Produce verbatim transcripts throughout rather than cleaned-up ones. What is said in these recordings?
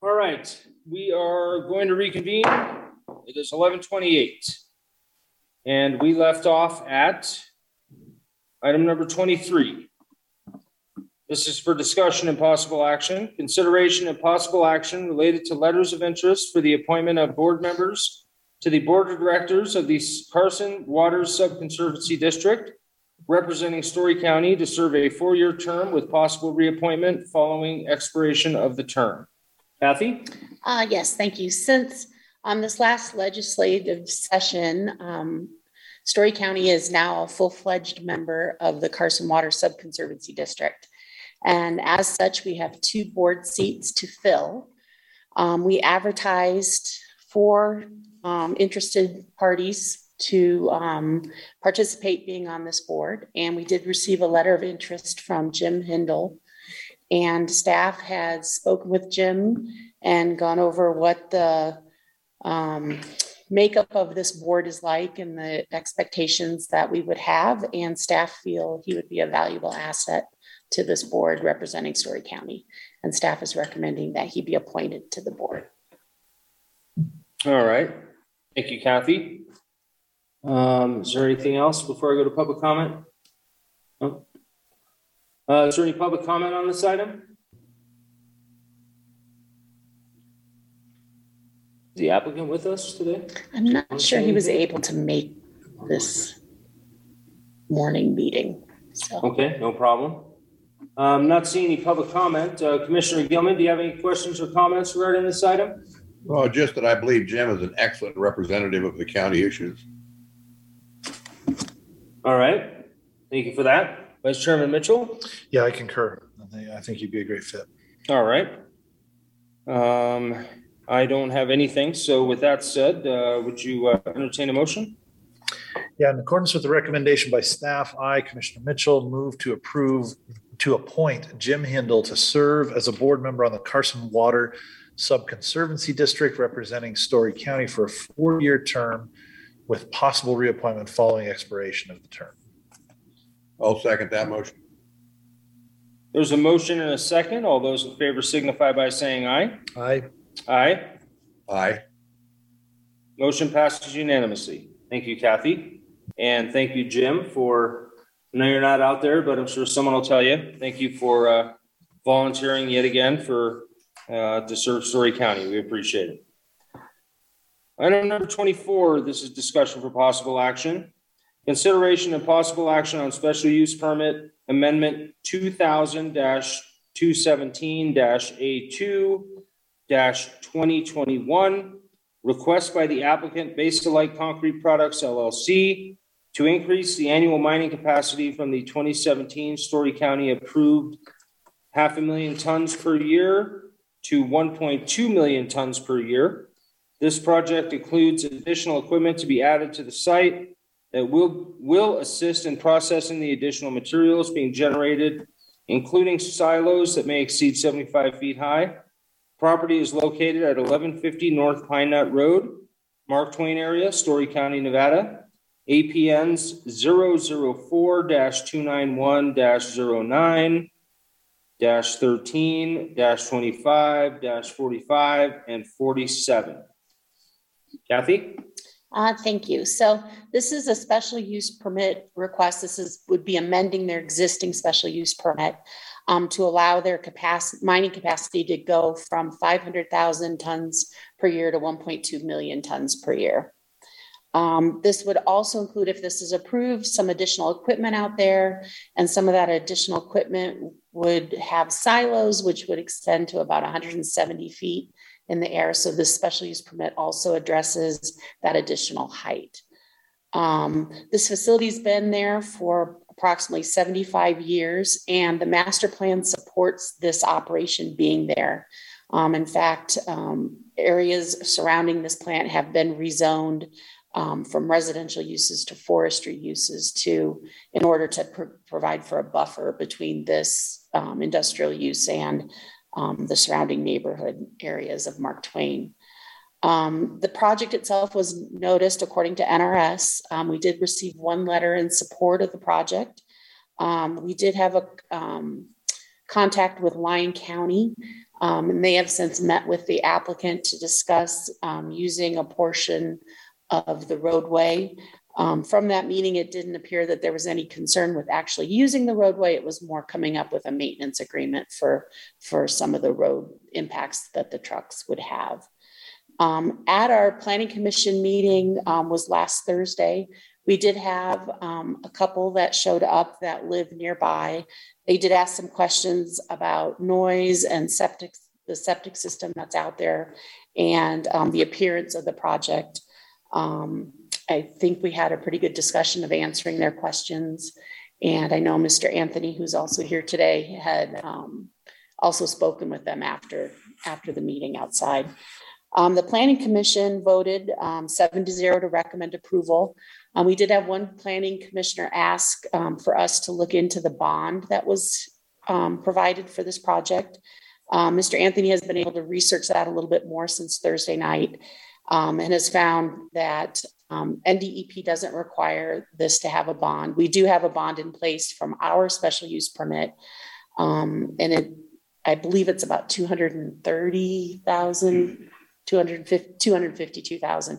All right, we are going to reconvene. It is eleven twenty-eight. And we left off at item number twenty-three. This is for discussion and possible action, consideration and possible action related to letters of interest for the appointment of board members to the board of directors of the Carson Waters Subconservancy District, representing Story County, to serve a four-year term with possible reappointment following expiration of the term. Kathy? Uh, yes, thank you. Since on this last legislative session, um, Story County is now a full-fledged member of the Carson Waters Subconservancy District. And as such, we have two board seats to fill. Um, we advertised for um, interested parties to um, participate being on this board. And we did receive a letter of interest from Jim Hindle. And staff has spoken with Jim and gone over what the um, makeup of this board is like and the expectations that we would have. And staff feel he would be a valuable asset to this board representing Story County. And staff is recommending that he be appointed to the board. All right. Thank you, Kathy. Um, is there anything else before I go to public comment? No? Uh, is there any public comment on this item? Is the applicant with us today? I'm not sure he was able to make this morning meeting. So. Okay, no problem. Um, not seeing any public comment. Uh, Commissioner Gilman, do you have any questions or comments regarding this item? Well, just that I believe Jim is an excellent representative of the county issues. All right. Thank you for that. Vice Chairman Mitchell? Yeah, I concur. I think, I think you'd be a great fit. All right. Um, I don't have anything. So with that said, uh, would you uh, entertain a motion? Yeah, in accordance with the recommendation by staff, I, Commissioner Mitchell, move to approve to appoint Jim Hindle to serve as a board member on the Carson Water Subconservancy District, representing Story County for a four-year term with possible reappointment following expiration of the term. I'll second that motion. There's a motion and a second. All those in favor signify by saying aye. Aye. Aye. Aye. Motion passes unanimously. Thank you, Kathy. And thank you, Jim, for, I know you're not out there, but I'm sure someone will tell you. Thank you for uh, volunteering yet again for uh, to serve Story County. We appreciate it. Item number twenty-four, this is discussion for possible action. Consideration and possible action on special use permit amendment two thousand two seventeen A two twenty twenty-one. Request by the applicant Base Alike Concrete Products L L C to increase the annual mining capacity from the twenty seventeen Story County approved half a million tons per year to one point two million tons per year. This project includes additional equipment to be added to the site that will, will assist in processing the additional materials being generated, including silos that may exceed seventy-five feet high. Property is located at eleven fifty North Pine Nut Road, Mark Twain area, Story County, Nevada. A P Ns zero zero four two nine one zero nine thirteen twenty-five forty-five and forty-seven. Kathy? Uh, thank you. So this is a special use permit request. This is would be amending their existing special use permit um, to allow their capacity, mining capacity to go from five hundred thousand tons per year to one point two million tons per year. Um, this would also include, if this is approved, some additional equipment out there, and some of that additional equipment would have silos, which would extend to about one hundred seventy feet in the air. So this special use permit also addresses that additional height. Um, this facility's been there for approximately seventy-five years, and the master plan supports this operation being there. Um, in fact, um, areas surrounding this plant have been rezoned um, from residential uses to forestry uses to, in order to pr- provide for a buffer between this um, industrial use and um, the surrounding neighborhood areas of Mark Twain. Um, the project itself was noticed according to N R S. Um, we did receive one letter in support of the project. Um, we did have a um, contact with Lyon County. Um, and they have since met with the applicant to discuss um, using a portion of the roadway. Um, from that meeting, it didn't appear that there was any concern with actually using the roadway. It was more coming up with a maintenance agreement for, for some of the road impacts that the trucks would have. Um, at our planning commission meeting um, was last Thursday. We did have um, a couple that showed up that live nearby. They did ask some questions about noise and septic, the septic system that's out there, and um, the appearance of the project. Um, I think we had a pretty good discussion of answering their questions. And I know Mister Anthony, who's also here today, had um, also spoken with them after, after the meeting outside. Um, the Planning Commission voted um, seven to zero to recommend approval. Um, we did have one planning commissioner ask um, for us to look into the bond that was um, provided for this project. Um, Mister Anthony has been able to research that a little bit more since Thursday night um, and has found that um, N D E P doesn't require this to have a bond. We do have a bond in place from our special use permit, um, and it, I believe it's about two hundred thirty thousand, two hundred fifty-two thousand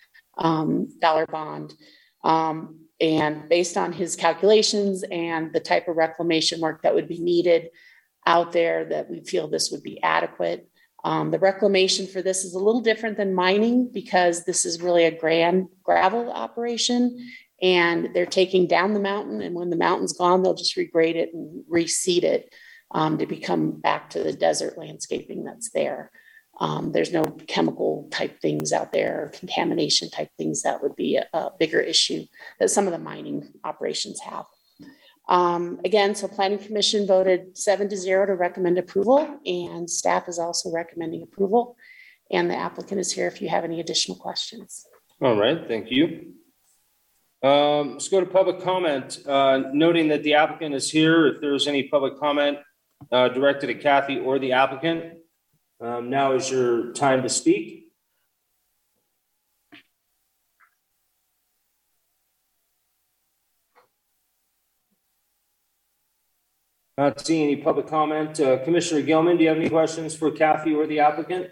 um, dollar bond. Um, and based on his calculations and the type of reclamation work that would be needed out there, that we feel this would be adequate. Um, the reclamation for this is a little different than mining because this is really a grand gravel operation, and they're taking down the mountain, and when the mountain's gone, they'll just regrade it and reseed it um, to become back to the desert landscaping that's there. Um, there's no chemical type things out there, or contamination type things that would be a, a bigger issue that some of the mining operations have. Um, again, so Planning Commission voted seven to zero to recommend approval, and staff is also recommending approval. And the applicant is here if you have any additional questions. All right, thank you. Um, let's go to public comment, uh, noting that the applicant is here. If there's any public comment uh, directed at Kathy or the applicant, um, now is your time to speak. Not seeing any public comment. Uh, Commissioner Gilman, do you have any questions for Kathy or the applicant?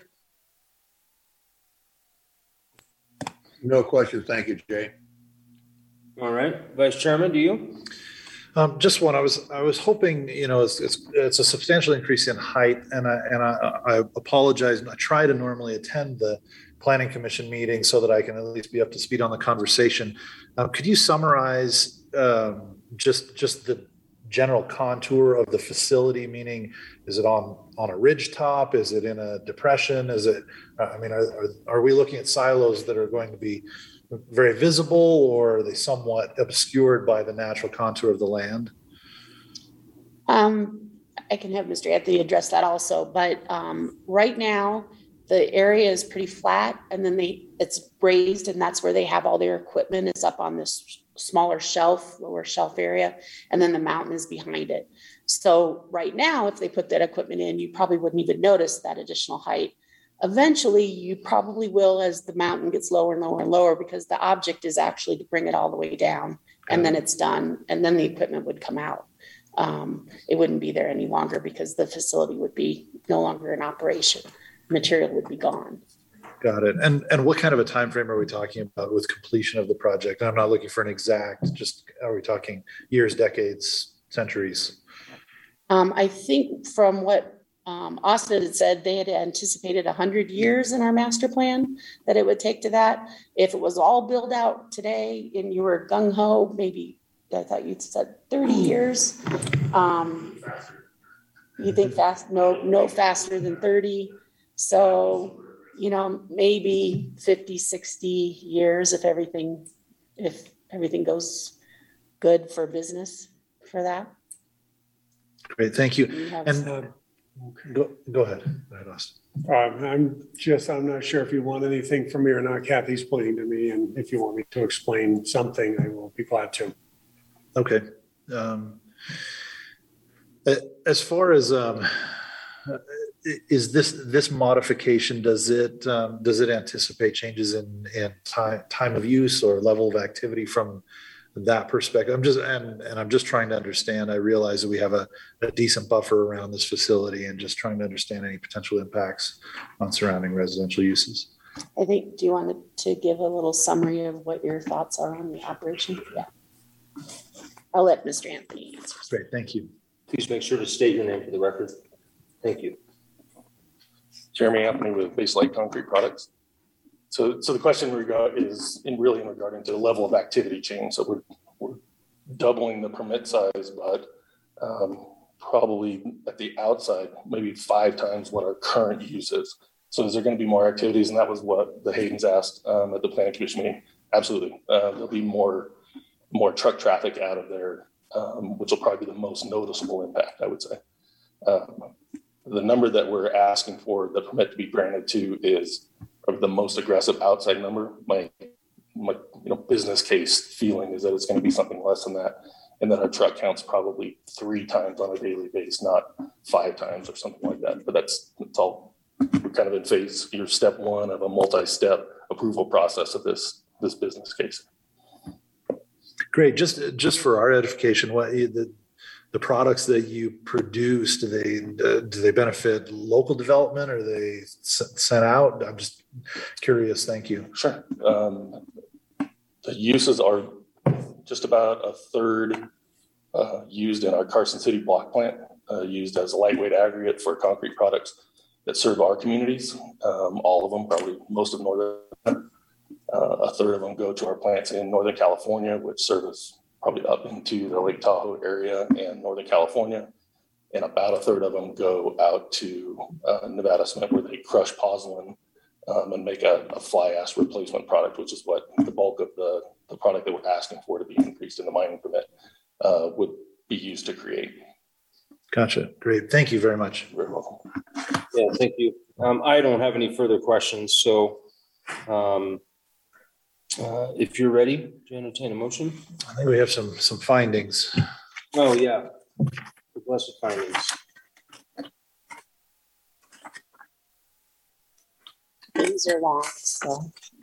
No questions. Thank you, Jay. All right, Vice Chairman, do you? Um, just one. I was I was hoping, you know, it's it's, it's a substantial increase in height, and I and I, I apologize. I try to normally attend the Planning Commission meeting so that I can at least be up to speed on the conversation. Um, could you summarize um, just just the general contour of the facility? Meaning, is it on on a ridge top? Is it in a depression? Is it? I mean, are, are, are we looking at silos that are going to be very visible, or are they somewhat obscured by the natural contour of the land? Um, I can have Mister Anthony address that also, but um, right now the area is pretty flat, and then they it's raised, and that's where they have all their equipment is up on this smaller shelf, lower shelf area, and then the mountain is behind it. So right now, if they put that equipment in, you probably wouldn't even notice that additional height. Eventually, you probably will as the mountain gets lower and lower and lower, because the object is actually to bring it all the way down, and then it's done, and then the equipment would come out. Um, it wouldn't be there any longer because the facility would be no longer in operation. Material would be gone. Got it. And and what kind of a time frame are we talking about with completion of the project? And I'm not looking for an exact, just are we talking years, decades, centuries? Um, I think from what um, Austin had said, they had anticipated one hundred years in our master plan that it would take to that. If it was all built out today and you were gung-ho, maybe, I thought you said thirty years. Um, you think fast? No, no faster than thirty. So, you know, maybe fifty, sixty years if everything, if everything goes good for business for that. Great, thank you. You have And some- uh, go, go ahead. Go ahead, Austin. Um, I'm just, I'm not sure if you want anything from me or not. Kathy's pointing to me, and if you want me to explain something, I will be glad to. Okay. Um, as far as um, is this this modification, does it um, does it anticipate changes in in time time of use or level of activity from that perspective. I'm just, and, and I'm just trying to understand. I realize that we have a, a decent buffer around this facility and just trying to understand any potential impacts on surrounding residential uses. I think, do you want to give a little summary of what your thoughts are on the operation? Yeah. I'll let Mister Anthony answer. Great, thank you. Please make sure to state your name for the record. Thank you. Jeremy Anthony with Base Light Concrete Products. So, so the question in regard is in really in regarding to the level of activity change. So we're, we're doubling the permit size, but um, probably at the outside, maybe five times what our current use is. So is there going to be more activities? And that was what the Haydens asked um, at the planning commission meeting. Absolutely. Uh, there'll be more, more truck traffic out of there, um, which will probably be the most noticeable impact, I would say. Um, the number that we're asking for the permit to be granted to is the most aggressive outside number. My, my you know, business case feeling is that it's going to be something less than that. And that our truck count's probably three times on a daily basis, not five times or something like that. But that's, that's all. We're kind of in phase, your step one of a multi-step approval process of this, this business case. Great. Just, just for our edification, what the, the products that you produce, do they, uh, do they benefit local development or are they sent out? I'm just curious. Thank you. Sure. Um, the uses are just about a third uh, used in our Carson City block plant, uh, used as a lightweight aggregate for concrete products that serve our communities. Um, all of them, probably most of Northern, uh, a third of them go to our plants in Northern California, which service probably up into the Lake Tahoe area and Northern California. And about a third of them go out to uh, Nevada Cement, where they crush pozzolan um, and make a, a fly ash replacement product, which is what the bulk of the, the product that we're asking for to be increased in the mining permit uh, would be used to create. Gotcha. Great. Thank you very much. You're welcome. Yeah, thank you. Um, I don't have any further questions. So um, uh, if you're ready to entertain a motion. I think we have some, some findings. Oh, yeah. The blessed findings. These are long, so.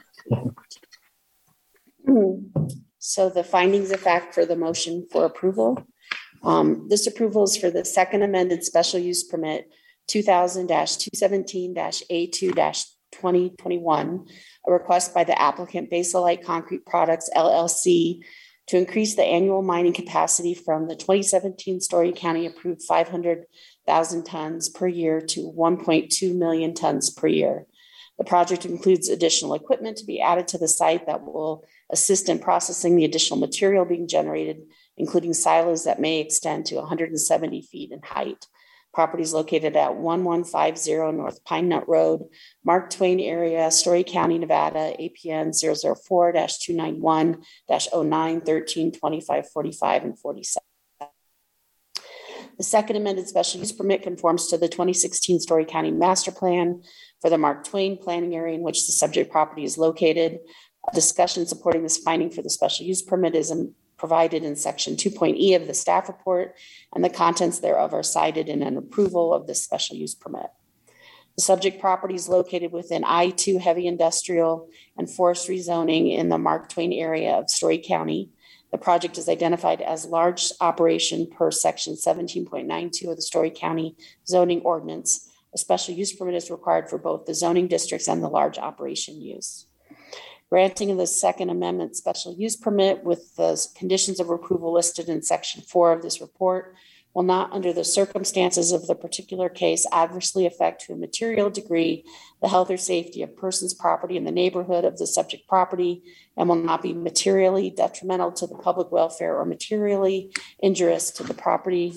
So the findings of fact for the motion for approval. Um, this approval is for the second amended special use permit two thousand two seventeen A two twenty twenty-one, a request by the applicant Baselite Concrete Products L L C to increase the annual mining capacity from the twenty seventeen Story County approved five hundred thousand tons per year to one point two million tons per year. The project includes additional equipment to be added to the site that will assist in processing the additional material being generated, including silos that may extend to one hundred seventy feet in height. Property is located at one one five zero North Pine Nut Road, Mark Twain area, Story County, Nevada, A P N zero zero four two nine one oh nine thirteen twenty-five forty-five and forty-seven. The second amended special use permit conforms to the twenty sixteen Story County Master Plan for the Mark Twain planning area in which the subject property is located. A discussion supporting this finding for the special use permit is provided in section two point E of the staff report, and the contents thereof are cited in an approval of this special use permit. The subject property is located within I two heavy industrial and forestry zoning in the Mark Twain area of Story County. The project is identified as large operation per section seventeen point nine two of the Story County zoning ordinance. A special use permit is required for both the zoning districts and the large operation use. Granting of the second amendment special use permit with the conditions of approval listed in section four of this report will not, under the circumstances of the particular case, adversely affect to a material degree the health or safety of persons, property in the neighborhood of the subject property, and will not be materially detrimental to the public welfare or materially injurious to the property.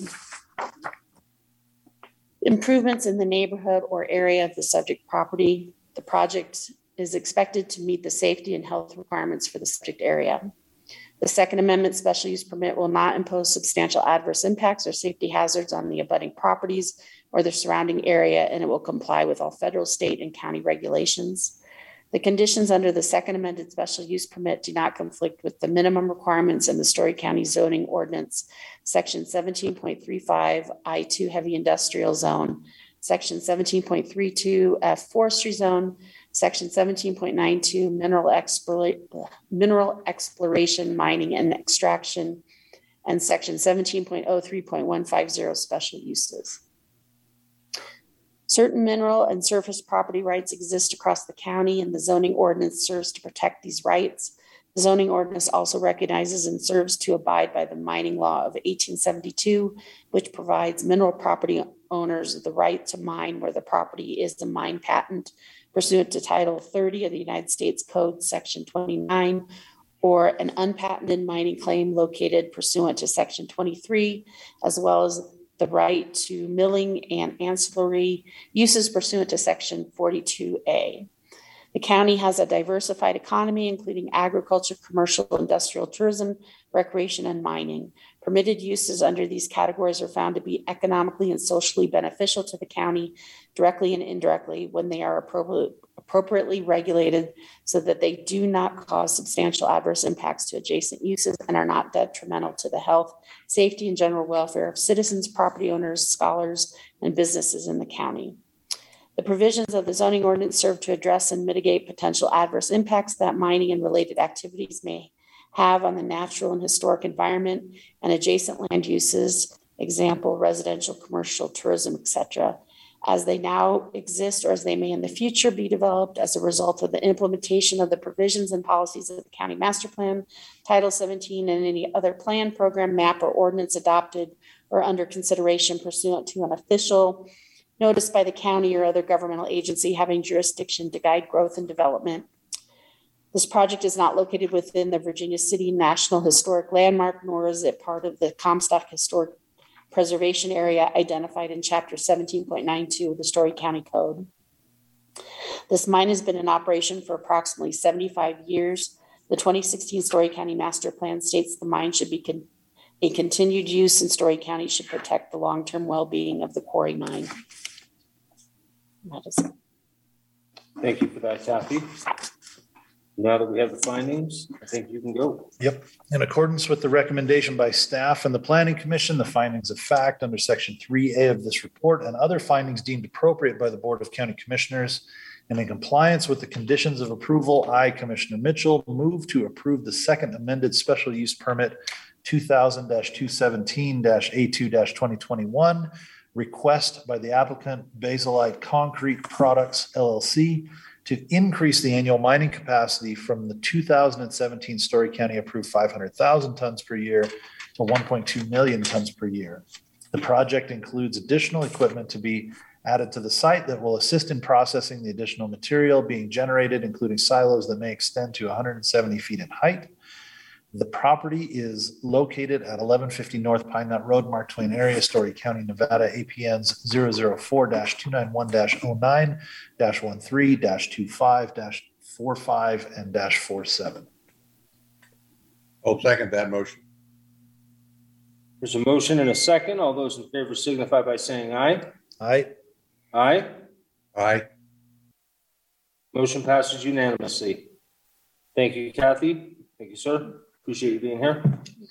Improvements in the neighborhood or area of the subject property. The project is expected to meet the safety and health requirements for the subject area. The second amendment special use permit will not impose substantial adverse impacts or safety hazards on the abutting properties or the surrounding area, and it will comply with all federal, state, and county regulations. The conditions under the second amended special use permit do not conflict with the minimum requirements in the Story County zoning ordinance, section seventeen point three five I two heavy industrial zone, section seventeen point three two F forestry zone, Section seventeen point nine two, mineral exploration, mineral exploration, mining and extraction, and section seventeen point oh three point one five zero, special uses. Certain mineral and surface property rights exist across the county, and the zoning ordinance serves to protect these rights. The zoning ordinance also recognizes and serves to abide by the mining law of eighteen seventy-two, which provides mineral property owners the right to mine where the property is the mine patent pursuant to Title thirty of the United States Code, Section twenty-nine, or an unpatented mining claim located pursuant to Section twenty-three, as well as the right to milling and ancillary uses pursuant to Section forty-two A. The county has a diversified economy, including agriculture, commercial, industrial, tourism, recreation, and mining. Permitted uses under these categories are found to be economically and socially beneficial to the county, directly and indirectly, when they are appropriate, appropriately regulated so that they do not cause substantial adverse impacts to adjacent uses and are not detrimental to the health, safety, and general welfare of citizens, property owners, scholars, and businesses in the county. The provisions of the zoning ordinance serve to address and mitigate potential adverse impacts that mining and related activities may have on the natural and historic environment and adjacent land uses, example, residential, commercial, tourism, et cetera, as they now exist or as they may in the future be developed as a result of the implementation of the provisions and policies of the county master plan, Title seventeen, and any other plan, program, map, or ordinance adopted or under consideration pursuant to an official notice by the county or other governmental agency having jurisdiction to guide growth and development. This project is not located within the Virginia City National Historic Landmark, nor is it part of the Comstock Historic Preservation Area identified in Chapter seventeen point nine two of the Story County Code. This mine has been in operation for approximately seventy-five years. The twenty sixteen Story County Master Plan states the mine should be con- a continued use, and Story County should protect the long-term well-being of the quarry mine. That is it. Thank you for that, Kathy. Now that we have the findings, I think you can go. Yep. In accordance with the recommendation by staff and the Planning Commission, the findings of fact under Section three A of this report and other findings deemed appropriate by the Board of County Commissioners, and in compliance with the conditions of approval, I, Commissioner Mitchell, move to approve the second amended special use permit two thousand two seventeen A two twenty twenty-one request by the applicant Basilite Concrete Products L L C to increase the annual mining capacity from the two thousand seventeen Story County approved five hundred thousand tons per year to one point two million tons per year. The project includes additional equipment to be added to the site that will assist in processing the additional material being generated, including silos that may extend to one hundred seventy feet in height. The property is located at eleven fifty North Pine Nut Road, Mark Twain area, Story County, Nevada, A P Ns zero zero four two nine one oh nine one three twenty-five forty-five and forty-seven. I'll second that motion. There's a motion and a second. All those in favor signify by saying aye. Aye. Aye. Aye. Motion passes unanimously. Thank you, Kathy. Thank you, sir. Appreciate you being here.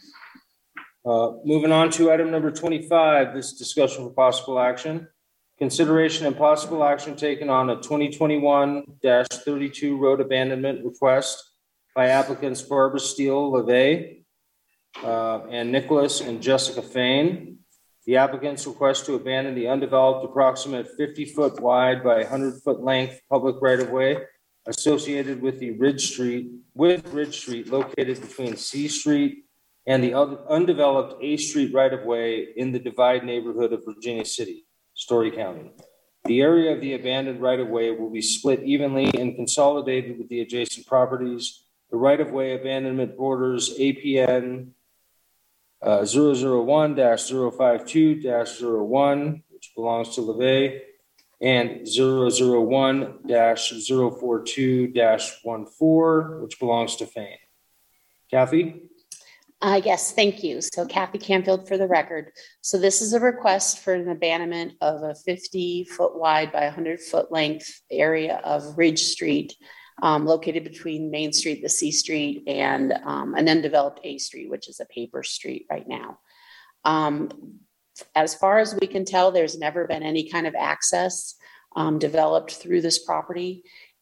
Uh, moving on to item number twenty-five, this discussion for possible action. Consideration and possible action taken on a twenty twenty-one dash thirty-two road abandonment request by applicants Barbara Steele LeVay uh, and Nicholas and Jessica Fain. The applicants request to abandon the undeveloped approximate fifty foot wide by one hundred foot length public right of way associated with the Ridge Street, with Ridge Street located between C Street and the undeveloped A Street right of way in the Divide neighborhood of Virginia City, Story County. The area of the abandoned right of way will be split evenly and consolidated with the adjacent properties. The right of way abandonment borders A P N uh, zero zero one dash zero five two dash zero one, which belongs to LeVay, and zero zero one dash zero four two dash one four, which belongs to Fain. Kathy? Uh, yes, thank you. So Kathy Canfield for the record. So this is a request for an abandonment of a fifty foot wide by one hundred foot length area of Ridge Street, um, located between Main Street, the C Street, and um, an undeveloped A Street, which is a paper street right now. Um, As far as we can tell, there's never been any kind of access um, developed through this property.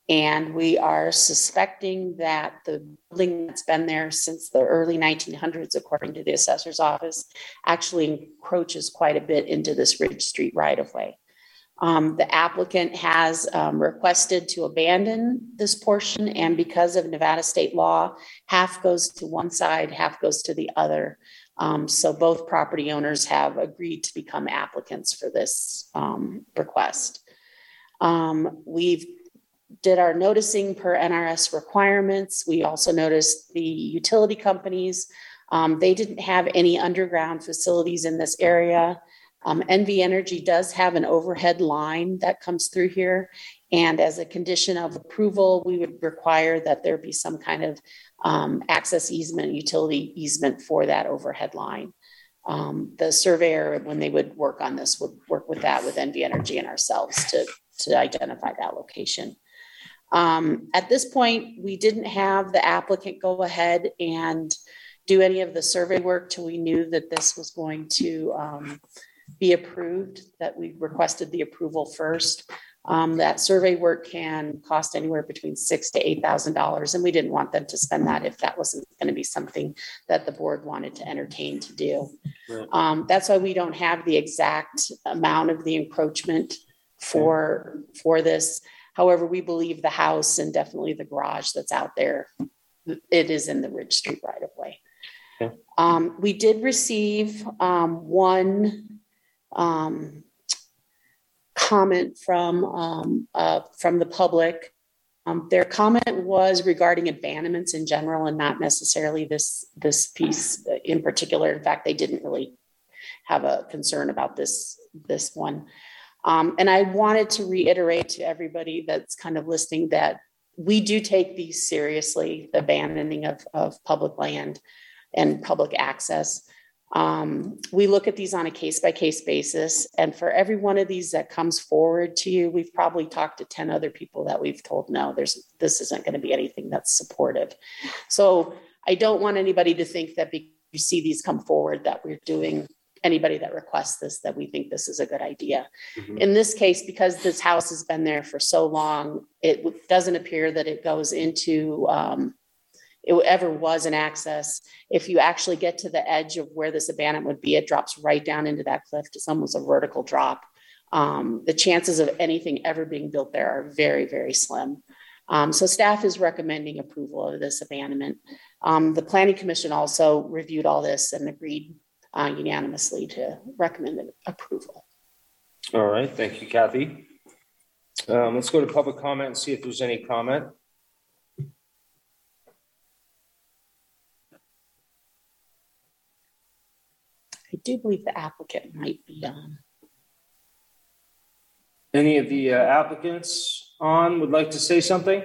And we are suspecting that the building that's been there since the early nineteen hundreds, according to the assessor's office, actually encroaches quite a bit into this Ridge Street right-of-way. Um, the applicant has um, requested to abandon this portion, and because of Nevada state law, half goes to one side, half goes to the other. Um, so both property owners have agreed to become applicants for this um, request. Um, we've did our noticing per N R S requirements. We also noticed the utility companies. Um, they didn't have any underground facilities in this area. Um, N V Energy does have an overhead line that comes through here. And as a condition of approval, we would require that there be some kind of um, access easement, utility easement for that overhead line. Um, the surveyor, when they would work on this, would work with that with N V Energy and ourselves to, to identify that location. Um, at this point, we didn't have the applicant go ahead and do any of the survey work till we knew that this was going to um, be approved, that we requested the approval first. Um, that survey work can cost anywhere between six to eight thousand dollars, and we didn't want them to spend that if that wasn't going to be something that the board wanted to entertain to do. Right. Um, that's why we don't have the exact amount of the encroachment for for this. However, we believe the house and definitely the garage that's out there, it is in the Ridge Street right of way. Okay. Um, we did receive um, one um, comment from um, uh, from the public. Um, their comment was regarding abandonments in general and not necessarily this this piece in particular. In fact, they didn't really have a concern about this this one. Um, and I wanted to reiterate to everybody that's kind of listening that we do take these seriously, the abandoning of, of public land and public access. Um, we look at these on a case-by-case basis. And for every one of these that comes forward to you, we've probably talked to ten other people that we've told, no, there's this isn't going to be anything that's supportive. So I don't want anybody to think that because you see these come forward that we're doing anybody that requests this, that we think this is a good idea. Mm-hmm. In this case, because this house has been there for so long, it doesn't appear that it goes into, um, it ever was an access. If you actually get to the edge of where this abandonment would be, it drops right down into that cliff. It's almost a vertical drop. Um, the chances of anything ever being built there are very, very slim. Um, so staff is recommending approval of this abandonment. Um, the Planning Commission also reviewed all this and agreed Uh, unanimously to recommend approval. All right, thank you, Kathy. Um, let's go to public comment and see if there's any comment. I do believe the applicant might be on. Any of the uh, applicants on would like to say something?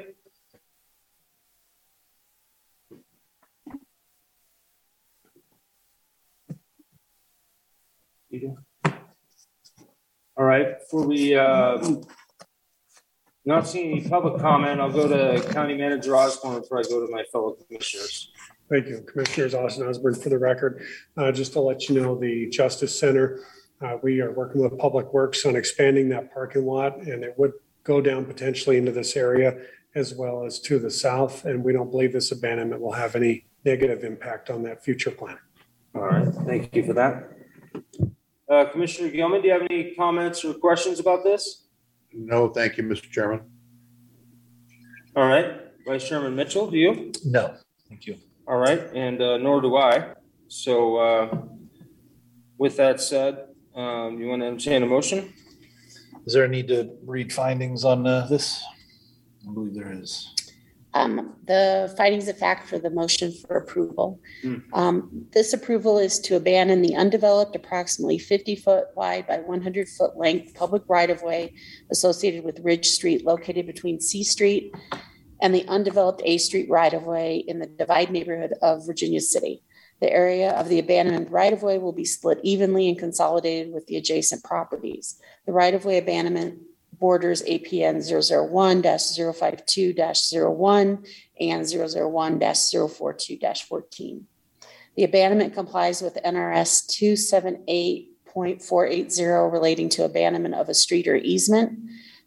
You do? All right, before we uh, not seeing any public comment, I'll go to County Manager Osborne before I go to my fellow commissioners. Thank you. Commissioners Austin Osborne for the record. Uh, just to let you know, the Justice Center, uh, we are working with Public Works on expanding that parking lot, and it would go down potentially into this area as well as to the south. And we don't believe this abandonment will have any negative impact on that future plan. All right, thank you for that. Uh, Commissioner Gilman, do you have any comments or questions about this? No, thank you, Mister Chairman. All right, Vice Chairman Mitchell, do you? No, thank you. All right, and uh, nor do I. So uh, with that said, um, you want to entertain a motion? Is there a need to read findings on uh, this? I believe there is. Um, the findings of fact for the motion for approval. Mm. Um, this approval is to abandon the undeveloped, approximately fifty foot wide by one hundred foot length public right of way associated with Ridge Street, located between C Street and the undeveloped A Street right of way in the Divide neighborhood of Virginia City. The area of the abandoned right of way will be split evenly and consolidated with the adjacent properties. The right of way abandonment borders A P N zero zero one dash zero five two dash zero one and zero zero one dash zero four two dash fourteen. The abandonment complies with N R S two seventy-eight point four eight zero relating to abandonment of a street or easement.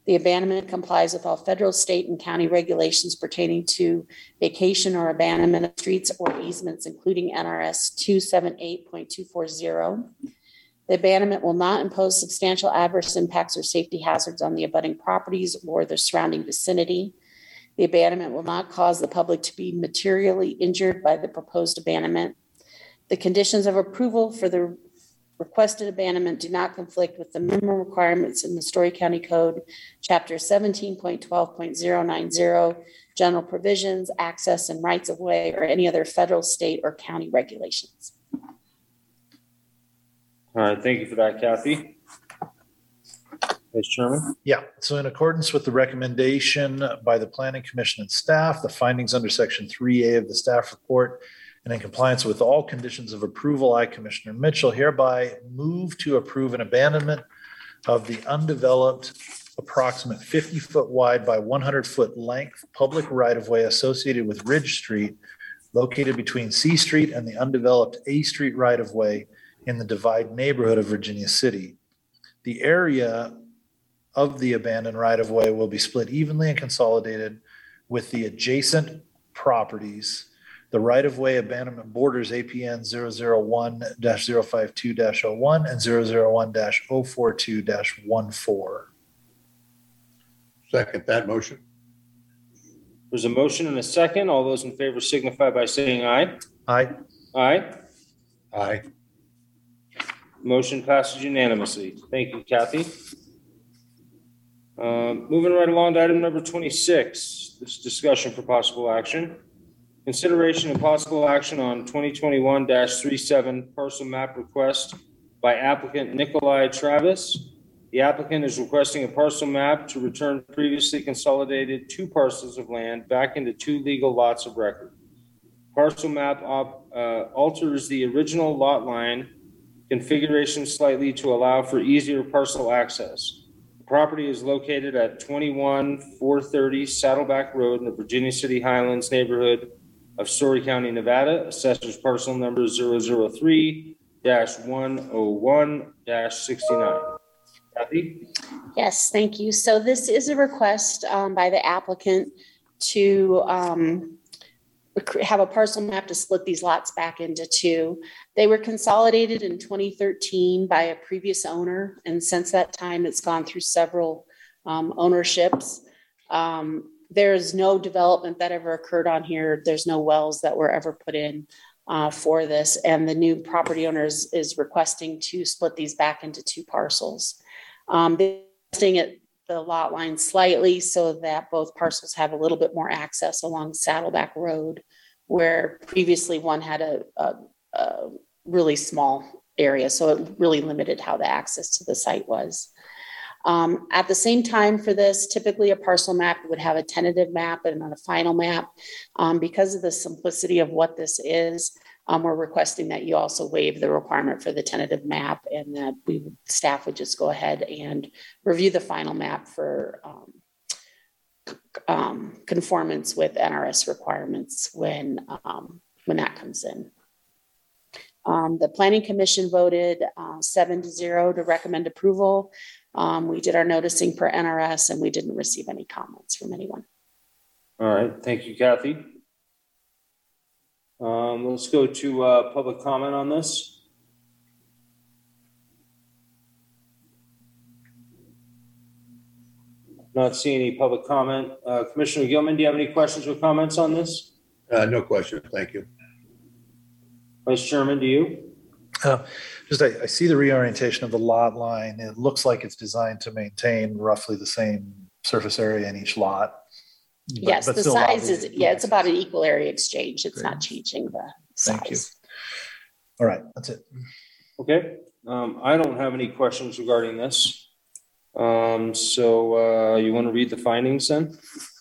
The abandonment complies with all federal, state, and county regulations pertaining to vacation or abandonment of streets or easements, including N R S two seventy-eight point two forty. The abandonment will not impose substantial adverse impacts or safety hazards on the abutting properties or the surrounding vicinity. The abandonment will not cause the public to be materially injured by the proposed abandonment. The conditions of approval for the requested abandonment do not conflict with the minimum requirements in the Story County Code, Chapter seventeen point twelve point zero nine zero, general provisions, access and rights of way, or any other federal, state, or county regulations. All right, thank you for that, Kathy. Vice Chairman? Yeah, so in accordance with the recommendation by the Planning Commission and staff, the findings under section three A of the staff report, and in compliance with all conditions of approval, I, Commissioner Mitchell, hereby move to approve an abandonment of the undeveloped approximate fifty foot wide by one hundred foot length public right-of-way associated with Ridge Street, located between C Street and the undeveloped A Street right-of-way in the Divide neighborhood of Virginia City. The area of the abandoned right-of-way will be split evenly and consolidated with the adjacent properties. The right-of-way abandonment borders A P N zero zero one dash zero five two dash oh one and zero zero one dash oh four two dash one four. Second that motion. There's a motion and a second. All those in favor signify by saying aye. Aye. Aye. Aye. Motion passes unanimously. Thank you, Kathy. Um, moving right along to item number twenty-six, this is discussion for possible action. Consideration and possible action on twenty twenty-one dash thirty-seven parcel map request by applicant Nikolai Travis. The applicant is requesting a parcel map to return previously consolidated two parcels of land back into two legal lots of record. Parcel map op, uh, alters the original lot line configuration slightly to allow for easier parcel access. The property is located at twenty-one four thirty Saddleback Road in the Virginia City Highlands neighborhood of Story County, Nevada. Assessors parcel number zero zero three dash one oh one dash sixty-nine. Kathy? Yes, thank you. So this is a request um, by the applicant to um, have a parcel map to split these lots back into two. They were consolidated in twenty thirteen by a previous owner, and since that time, it's gone through several um, ownerships. Um, there's no development that ever occurred on here. There's no wells that were ever put in uh, for this, and the new property owners is requesting to split these back into two parcels. Um, they're adjusting it the lot line slightly so that both parcels have a little bit more access along Saddleback Road, where previously one had a, a, a really small area. So it really limited how the access to the site was. Um, at the same time for this, typically a parcel map would have a tentative map and not a final map. Um, because of the simplicity of what this is, Um, we're requesting that you also waive the requirement for the tentative map, and that we staff would just go ahead and review the final map for um, um, conformance with N R S requirements when um, when that comes in. Um, the Planning Commission voted uh, seven to zero to recommend approval. Um, we did our noticing per N R S, and we didn't receive any comments from anyone. All right, thank you, Kathy. Um, let's go to uh, public comment on this. Not seeing any public comment. Uh, Commissioner Gilman, do you have any questions or comments on this? Uh, no question. Thank you. Vice Chairman, do you? Uh, just I, I see the reorientation of the lot line. It looks like it's designed to maintain roughly the same surface area in each lot. But, Yes, but the still size allow is, the- yeah, it's about an equal area exchange. It's Great. not changing the Thank you. size. All right, that's it. Okay, um, I don't have any questions regarding this. Um, so, uh, you want to read the findings then?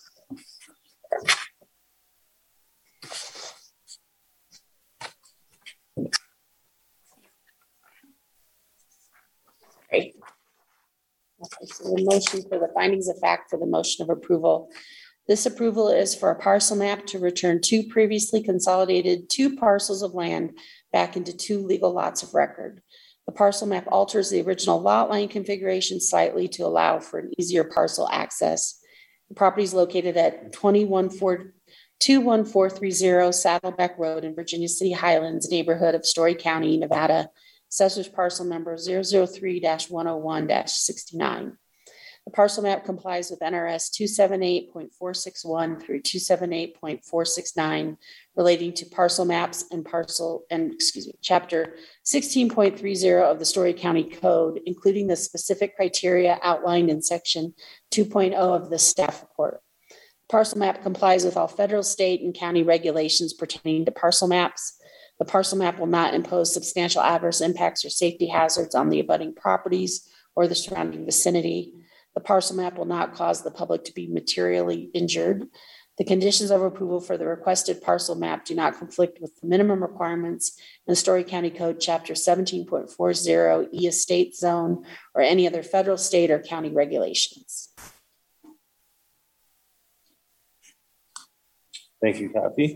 Great. Okay, so the motion for the findings of fact for the motion of approval. This approval is for a parcel map to return two previously consolidated two parcels of land back into two legal lots of record. The parcel map alters the original lot line configuration slightly to allow for an easier parcel access. The property is located at twenty-one four two one four three zero Saddleback Road in Virginia City Highlands, neighborhood of Story County, Nevada. Assessor's parcel number zero zero three dash one oh one dash sixty-nine. The parcel map complies with N R S two seventy-eight point four six one through two seventy-eight point four six nine relating to parcel maps and parcel and excuse me, chapter sixteen point three zero of the Story County Code, including the specific criteria outlined in section two point oh of the staff report. Parcel map complies with all federal, state, and county regulations pertaining to parcel maps. The parcel map will not impose substantial adverse impacts or safety hazards on the abutting properties or the surrounding vicinity. The parcel map will not cause the public to be materially injured. The conditions of approval for the requested parcel map do not conflict with the minimum requirements in the Story County Code, Chapter seventeen point four zero E Estate Zone, or any other federal, state, or county regulations. Thank you, Kathy.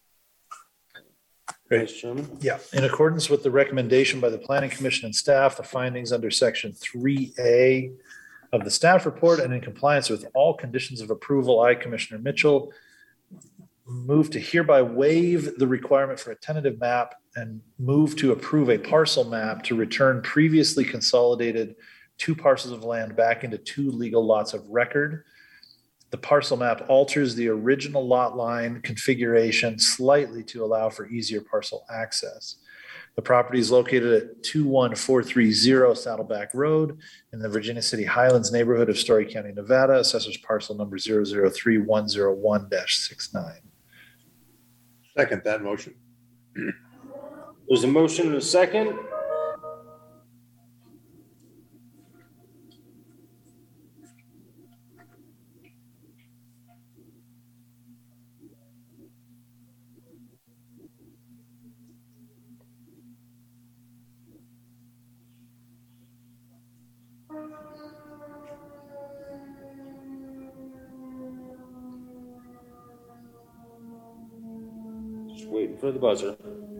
Great. Vice Chairman. Yeah, in accordance with the recommendation by the Planning Commission and staff, the findings under section three A of the staff report and in compliance with all conditions of approval, I, Commissioner Mitchell, move to hereby waive the requirement for a tentative map and move to approve a parcel map to return previously consolidated two parcels of land back into two legal lots of record. The parcel map alters the original lot line configuration slightly to allow for easier parcel access. The property is located at two one four three zero Saddleback Road in the Virginia City Highlands neighborhood of Story County, Nevada. Assessor's parcel number zero zero three one zero one dash sixty-nine. Second that motion. There's a motion and a second. Just waiting for the buzzer.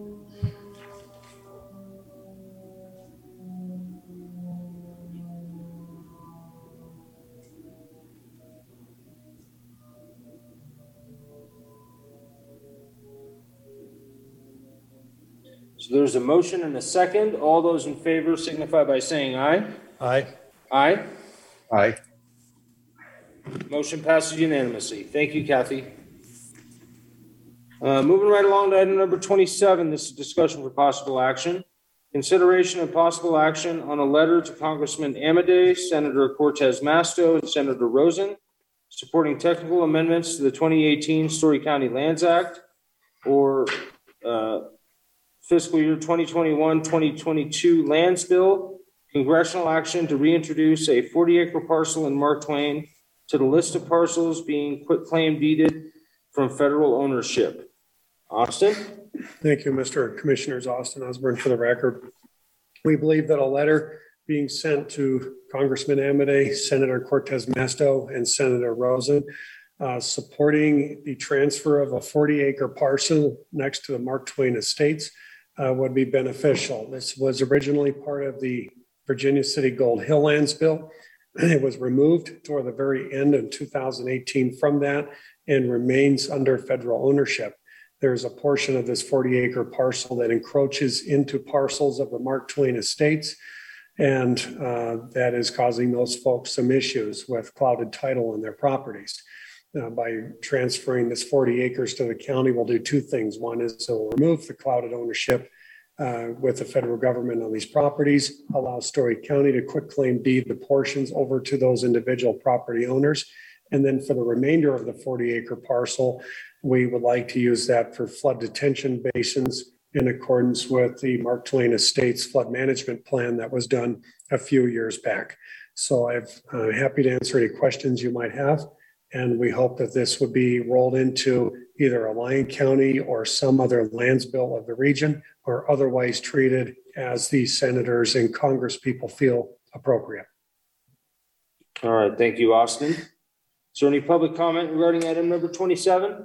So there's a motion and a second. All those in favor signify by saying aye. Aye. Aye. Aye. Motion passes unanimously. Thank you, Kathy. Uh, moving right along to item number twenty-seven, this is discussion for possible action. Consideration and possible action on a letter to Congressman Amodei, Senator Cortez Masto, and Senator Rosen supporting technical amendments to the twenty eighteen Story County Lands Act or uh, fiscal year twenty twenty-one twenty twenty-two Lands Bill, congressional action to reintroduce a forty acre parcel in Mark Twain to the list of parcels being quitclaim deeded from federal ownership. Austin? Thank you, Mister Commissioners. Austin Osborne for the record. We believe that a letter being sent to Congressman Amodei, Senator Cortez Masto, and Senator Rosen uh, supporting the transfer of a forty acre parcel next to the Mark Twain Estates uh, would be beneficial. This was originally part of the Virginia City Gold Hill Lands Bill. It was removed toward the very end of two thousand eighteen from that and remains under federal ownership. There's a portion of this forty acre parcel that encroaches into parcels of the Mark Twain Estates. And uh, that is causing those folks some issues with clouded title on their properties. Uh, by transferring this forty acres to the county, we'll do two things. One is it will remove the clouded ownership uh, with the federal government on these properties, allow Story County to quitclaim deed the portions over to those individual property owners. And then for the remainder of the forty acre parcel, we would like to use that for flood detention basins in accordance with the Mark Twain Estates flood management plan that was done a few years back. So I'm uh, happy to answer any questions you might have. And we hope that this would be rolled into either a Lyon County or some other lands bill of the region, or otherwise treated as the senators and Congress people feel appropriate. All right, thank you, Austin. Is there any public comment regarding item number twenty-seven?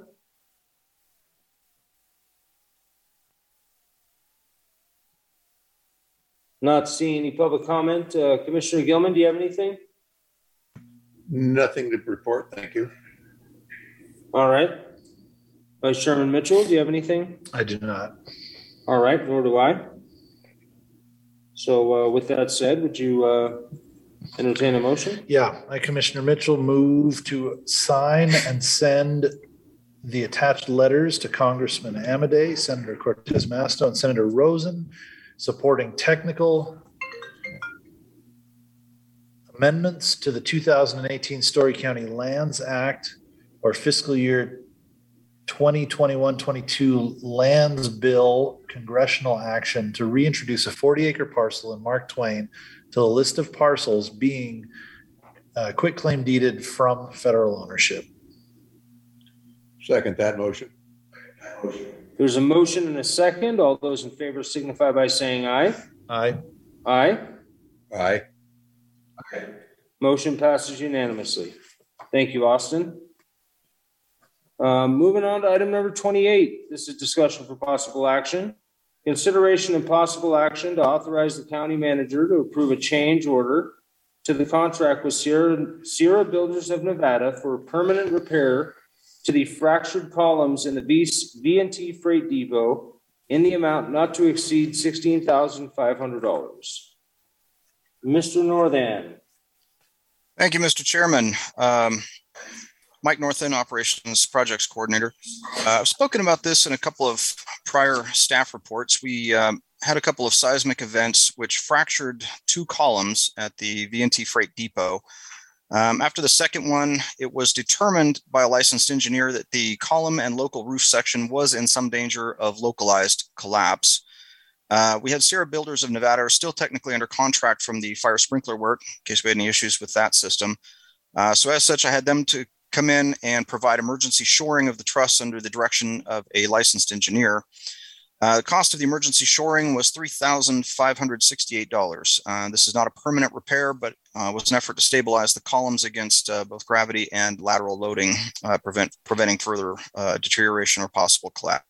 Not seeing any public comment. Uh, Commissioner Gilman, do you have anything? Nothing to report. Thank you. All right. Vice Chairman Mitchell, do you have anything? I do not. All right, nor do I. So uh, with that said, would you uh, entertain a motion? Yeah, I, Commissioner Mitchell, move to sign and send the attached letters to Congressman Amedee, Senator Cortez Masto, and Senator Rosen, supporting technical amendments to the two thousand eighteen Story County Lands Act or fiscal year twenty twenty-one twenty-two Lands Bill congressional action to reintroduce a forty acre parcel in Mark Twain to the list of parcels being uh, quitclaim deeded from federal ownership. Second that motion. There's a motion and a second. All those in favor signify by saying aye. Aye. Aye. Aye. Motion passes unanimously. Thank you, Austin. Um, moving on to item number twenty-eight. This is discussion for possible action. Consideration and possible action to authorize the county manager to approve a change order to the contract with Sierra, Sierra Builders of Nevada for permanent repair to the fractured columns in the V and T Freight Depot in the amount not to exceed sixteen thousand five hundred dollars. Mister Northan. Thank you, Mister Chairman. Um, Mike Northen, Operations Projects Coordinator. Uh, I've spoken about this in a couple of prior staff reports. We um, had a couple of seismic events which fractured two columns at the V and T Freight Depot. Um, after the second one, it was determined by a licensed engineer that the column and local roof section was in some danger of localized collapse. Uh, we had Sierra Builders of Nevada are still technically under contract from the fire sprinkler work in case we had any issues with that system. Uh, so as such, I had them to come in and provide emergency shoring of the truss under the direction of a licensed engineer. Uh, the cost of the emergency shoring was three thousand five hundred sixty-eight dollars. Uh, this is not a permanent repair, but uh, was an effort to stabilize the columns against uh, both gravity and lateral loading, uh, prevent, preventing further uh, deterioration or possible collapse.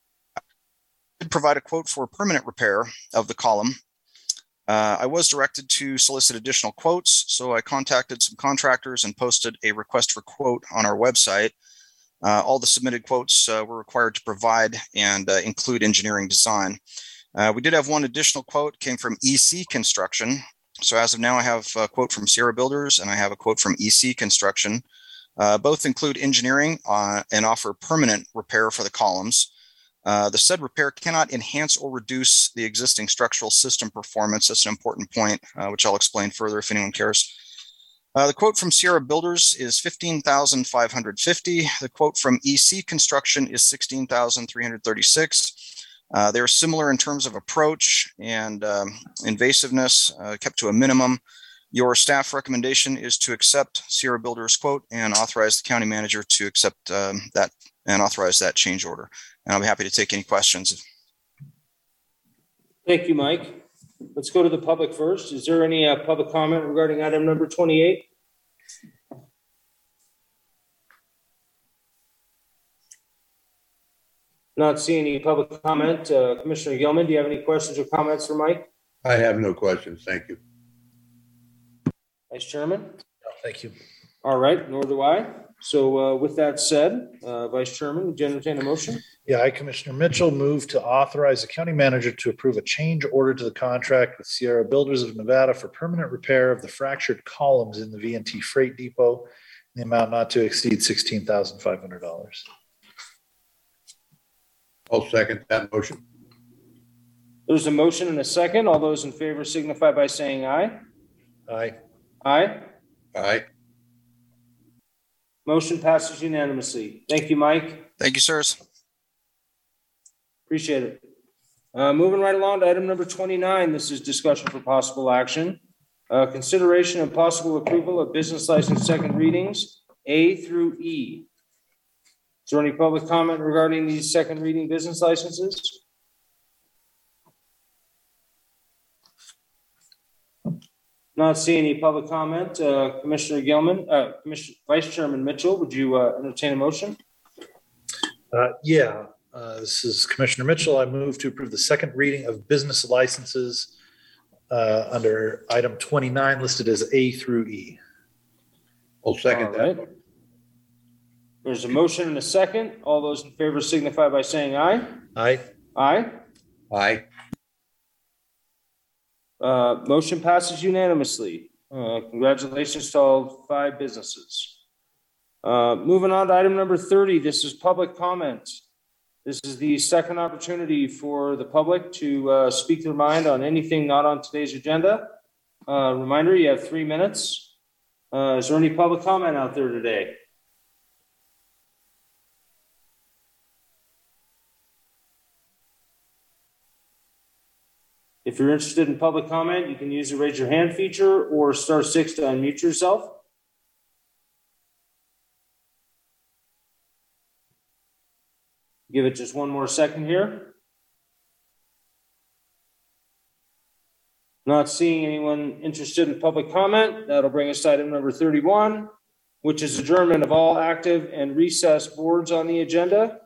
I did provide a quote for permanent repair of the column. Uh, I was directed to solicit additional quotes, so I contacted some contractors and posted a request for quote on our website. Uh, all the submitted quotes uh, were required to provide and uh, include engineering design. Uh, we did have one additional quote, came from E C Construction. So as of now, I have a quote from Sierra Builders and I have a quote from E C Construction. Uh, both include engineering uh, and offer permanent repair for the columns. Uh, the said repair cannot enhance or reduce the existing structural system performance. That's an important point, uh, which I'll explain further if anyone cares. Uh, the quote from Sierra Builders is fifteen thousand five hundred fifty dollars. The quote from E C Construction is sixteen thousand three hundred thirty-six dollars. Uh, they're similar in terms of approach and um, invasiveness, uh, kept to a minimum. Your staff recommendation is to accept Sierra Builders' quote and authorize the county manager to accept um, that and authorize that change order. And I'll be happy to take any questions. Thank you, Mike. Let's go to the public first. Is there any uh, public comment regarding item number twenty-eight? Not seeing any public comment. Uh, Commissioner Gilman, do you have any questions or comments for Mike? I have no questions. Thank you. Vice Chairman? No, thank you. All right, nor do I. So uh, with that said, uh, Vice Chairman, would you entertain a motion? Yeah, I, Commissioner Mitchell, move to authorize the county manager to approve a change order to the contract with Sierra Builders of Nevada for permanent repair of the fractured columns in the V and T Freight Depot in the amount not to exceed sixteen thousand five hundred dollars. I'll second that motion. There's a motion and a second. All those in favor signify by saying aye. Aye. Aye. Aye. Motion passes unanimously. Thank you, Mike. Thank you, sirs. Appreciate it. Uh, moving right along to item number twenty-nine. This is discussion for possible action. Uh, consideration and possible approval of business license second readings, A through E. Is there any public comment regarding these second reading business licenses? Not seeing any public comment. Uh, Commissioner Gilman, uh, Commissioner Vice Chairman Mitchell, would you uh, entertain a motion? Uh, yeah, uh, this is Commissioner Mitchell. I move to approve the second reading of business licenses uh, under item twenty-nine listed as A through E. I'll second All right. that. There's a motion and a second. All those in favor signify by saying aye. Aye. Aye. Aye. Uh, motion passes unanimously. Uh, congratulations to all five businesses. Uh, moving on to item number thirty, this is public comment. This is the second opportunity for the public to uh, speak their mind on anything not on today's agenda. Uh, reminder, you have three minutes. Uh, is there any public comment out there today? If you're interested in public comment, you can use the raise your hand feature or star six to unmute yourself. Give it just one more second here. Not seeing anyone interested in public comment. That'll bring us to item number thirty-one, which is adjournment of all active and recessed boards on the agenda.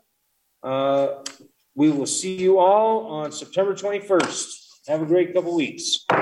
Uh, we will see you all on September twenty-first. Have a great couple weeks.